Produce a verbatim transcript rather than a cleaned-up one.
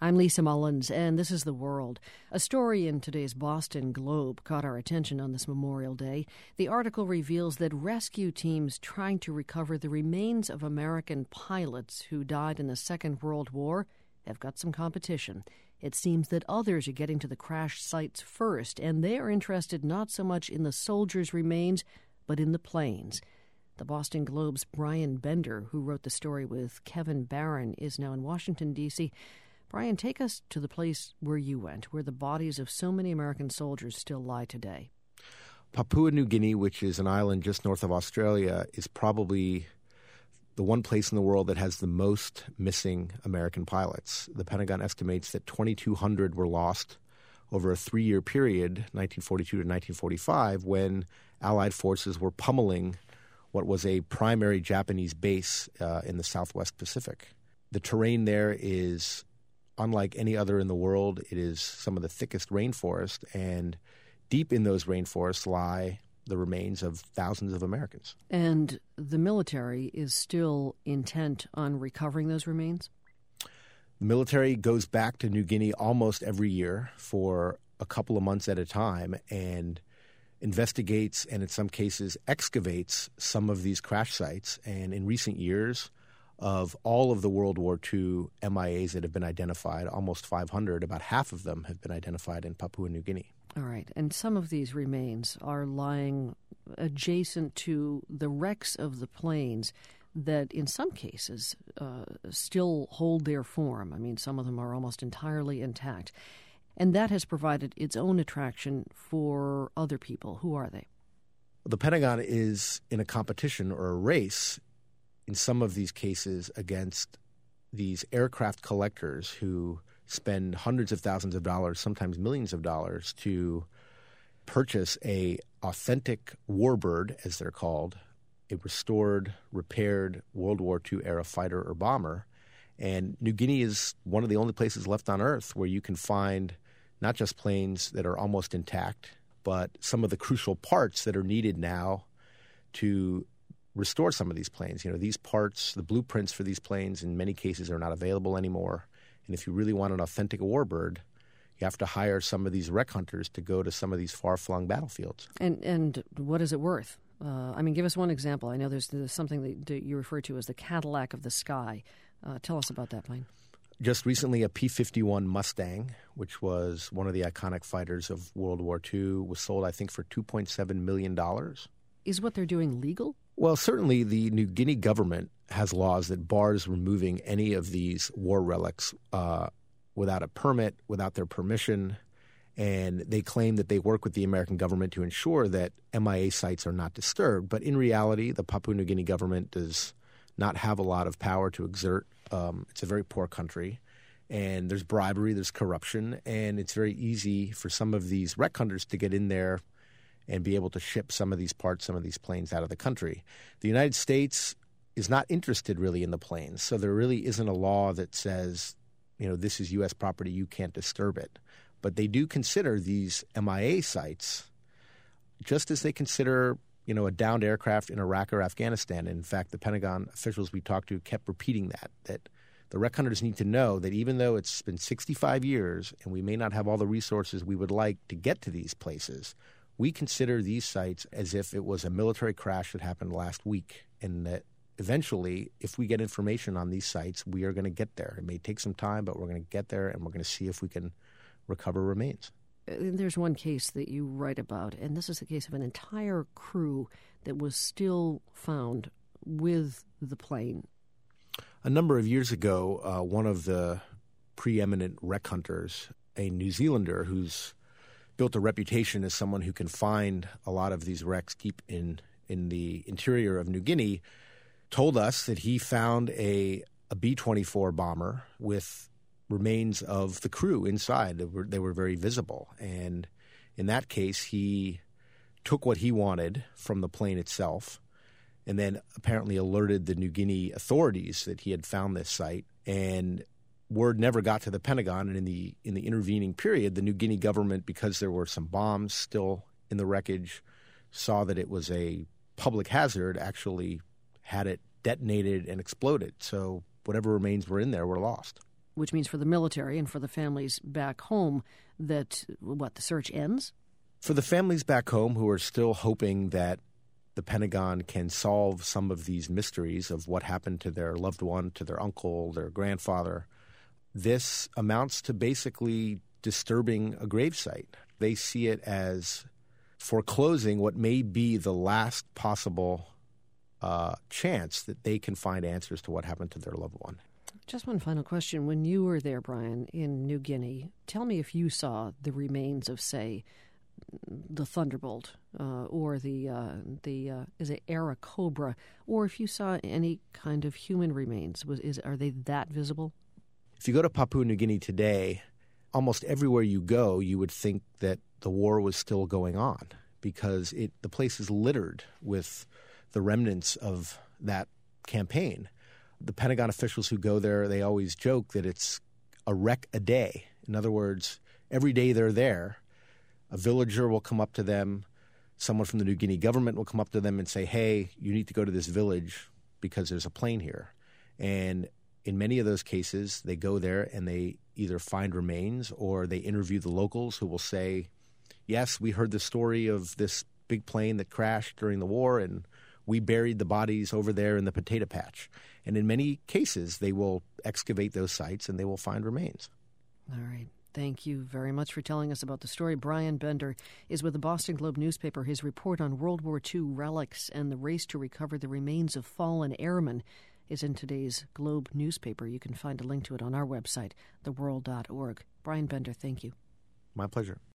I'm Lisa Mullins, and this is The World. A story in today's Boston Globe caught our attention on this Memorial Day. The article reveals that rescue teams trying to recover the remains of American pilots who died in the Second World War have got some competition. It seems that others are getting to the crash sites first, and they are interested not so much in the soldiers' remains, but in the planes. The Boston Globe's Brian Bender, who wrote the story with Kevin Barron, is now in Washington, D C Brian, take us to the place where you went, where the bodies of so many American soldiers still lie today. Papua New Guinea, which is an island just north of Australia, is probably the one place in the world that has the most missing American pilots. The Pentagon estimates that twenty-two hundred were lost over a three-year period, nineteen forty-two to nineteen forty-five, when Allied forces were pummeling what was a primary Japanese base uh, in the Southwest Pacific. The terrain there is unlike any other in the world. It is some of the thickest rainforest, and deep in those rainforests lie the remains of thousands of Americans. And the military is still intent on recovering those remains? The military goes back to New Guinea almost every year for a couple of months at a time and investigates and in some cases excavates some of these crash sites. And in recent years, of all of the World War Two M I As that have been identified, almost five hundred, about half of them have been identified in Papua New Guinea. All right. And some of these remains are lying adjacent to the wrecks of the planes that in some cases uh, still hold their form. I mean, some of them are almost entirely intact. And that has provided its own attraction for other people. Who are they? The Pentagon is in a competition or a race in some of these cases against these aircraft collectors who spend hundreds of thousands of dollars, sometimes millions of dollars, to purchase a authentic warbird, as they're called, a restored, repaired World War Two era fighter or bomber. And New Guinea is one of the only places left on Earth where you can find not just planes that are almost intact, but some of the crucial parts that are needed now to restore some of these planes. You know, these parts, the blueprints for these planes in many cases are not available anymore. And if you really want an authentic warbird, you have to hire some of these wreck hunters to go to some of these far-flung battlefields. And and what is it worth? Uh, I mean, give us one example. I know there's, there's something that, that you refer to as the Cadillac of the sky. Uh, tell us about that plane. Just recently, a P fifty-one Mustang, which was one of the iconic fighters of World War Two, was sold, I think, for two point seven million dollars. Is what they're doing legal? Well, certainly the New Guinea government has laws that bars removing any of these war relics uh, without a permit, without their permission. And they claim that they work with the American government to ensure that M I A sites are not disturbed. But in reality, the Papua New Guinea government does not have a lot of power to exert. Um, it's a very poor country, and there's bribery, there's corruption, and it's very easy for some of these wreck hunters to get in there and be able to ship some of these parts, some of these planes out of the country. The United States is not interested really in the planes, so there really isn't a law that says, you know, this is U S property, you can't disturb it. But they do consider these M I A sites just as they consider, you know, a downed aircraft in Iraq or Afghanistan. And in fact, the Pentagon officials we talked to kept repeating that, that the wreck hunters need to know that even though it's been sixty-five years and we may not have all the resources we would like to get to these places, we consider these sites as if it was a military crash that happened last week, and that eventually, if we get information on these sites, we are going to get there. It may take some time, but we're going to get there, and we're going to see if we can recover remains. There's one case that you write about, and this is the case of an entire crew that was still found with the plane. A number of years ago, uh, one of the preeminent wreck hunters, a New Zealander who's built a reputation as someone who can find a lot of these wrecks deep in, in the interior of New Guinea, told us that he found a, a B twenty-four bomber with remains of the crew inside. They were, they were very visible. And in that case, he took what he wanted from the plane itself and then apparently alerted the New Guinea authorities that he had found this site. And word never got to the Pentagon, and in the in the intervening period, the New Guinea government, because there were some bombs still in the wreckage, saw that it was a public hazard, actually had it detonated and exploded. So whatever remains were in there were lost. which means for the military and for the families back home, that, what, the search ends? For the families back home who are still hoping that the Pentagon can solve some of these mysteries of what happened to their loved one, to their uncle, their grandfather, this amounts to basically disturbing a gravesite. They see it as foreclosing what may be the last possible uh, chance that they can find answers to what happened to their loved one. Just one final question. When you were there, Brian, in New Guinea, tell me if you saw the remains of, say, the Thunderbolt uh, or the, uh, the uh, is it Airacobra, or if you saw any kind of human remains. Was is Are they that visible? If you go to Papua New Guinea today, almost everywhere you go, you would think that the war was still going on because it the place is littered with the remnants of that campaign. The Pentagon officials who go there, they always joke that it's a wreck a day. In other words, every day they're there, a villager will come up to them, someone from the New Guinea government will come up to them and say, hey, you need to go to this village because there's a plane here. And in many of those cases, they go there and they either find remains or they interview the locals who will say, yes, we heard the story of this big plane that crashed during the war and we buried the bodies over there in the potato patch. And in many cases, they will excavate those sites and they will find remains. All right. Thank you very much for telling us about the story. Brian Bender is with the Boston Globe newspaper. His report on World War Two relics and the race to recover the remains of fallen airmen is in today's Globe newspaper. You can find a link to it on our website, the world dot org. Brian Bender, thank you. My pleasure.